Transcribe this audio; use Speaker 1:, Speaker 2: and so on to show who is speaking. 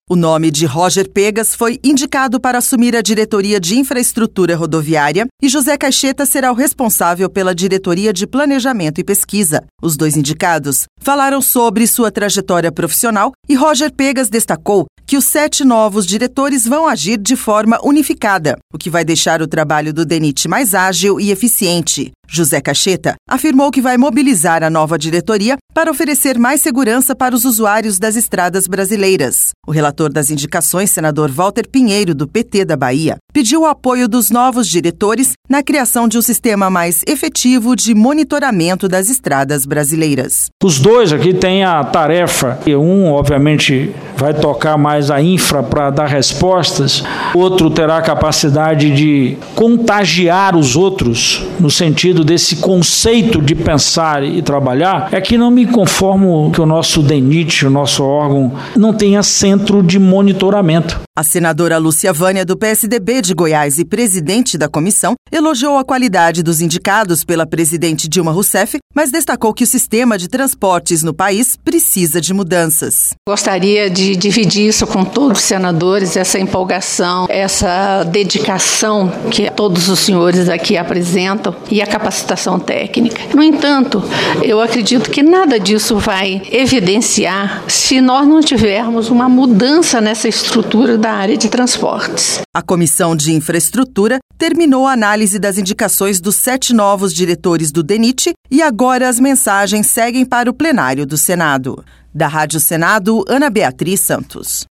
Speaker 1: O nome de Roger Pegas foi indicado para assumir a diretoria de infraestrutura rodoviária e José Caixeta será o responsável pela diretoria de planejamento e pesquisa. Os dois indicados falaram sobre sua trajetória profissional e Roger Pegas destacou que os 7 novos diretores vão agir de forma unificada, o que vai deixar o trabalho do DENIT mais ágil e eficiente. José Caixeta afirmou que vai mobilizar a nova diretoria para oferecer mais segurança para os usuários das estradas brasileiras. O relator das indicações, senador Walter Pinheiro, do PT da Bahia, pediu o apoio dos novos diretores na criação de um sistema mais efetivo de monitoramento das estradas brasileiras.
Speaker 2: Os dois aqui têm a tarefa, um obviamente vai tocar mais a infra para dar respostas, outro terá a capacidade de contagiar os outros no sentido desse conceito de pensar e trabalhar. É que não me conformo que o nosso DENIT, o nosso órgão, não tenha centro de monitoramento.
Speaker 1: A senadora Lúcia Vânia, do PSDB de Goiás e presidente da comissão, elogiou a qualidade dos indicados pela presidente Dilma Rousseff, mas destacou que o sistema de transportes no país precisa de mudanças.
Speaker 3: Gostaria de dividir isso com todos os senadores, essa empolgação, essa dedicação que todos os senhores aqui apresentam e a capacitação técnica. No entanto, eu acredito que nada disso vai evidenciar se nós não tivermos uma mudança nessa estrutura da área de transportes.
Speaker 1: A Comissão de Infraestrutura terminou a análise das indicações dos 7 novos diretores do DENIT e agora as mensagens seguem para o plenário do Senado. Da Rádio Senado, Ana Beatriz Santos.